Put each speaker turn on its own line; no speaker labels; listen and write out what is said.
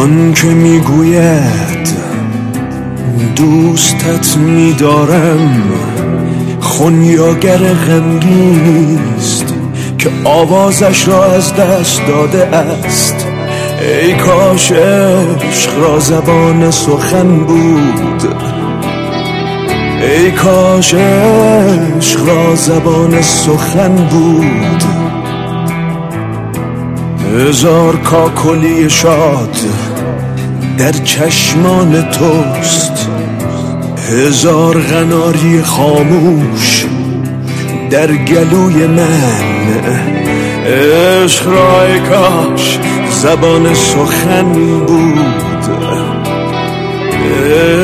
آن که میگوید دوستت میدارم خونیاگر غمگینیست که آوازش را از دست داده است. ای کاش عشق را زبان سخن بود، ای کاش عشق را زبان سخن بود. هزار کاکلی شاد در چشمان توست، هزار قناری خاموش در گلوی من. عشق را ای کاش زبان سخن بود،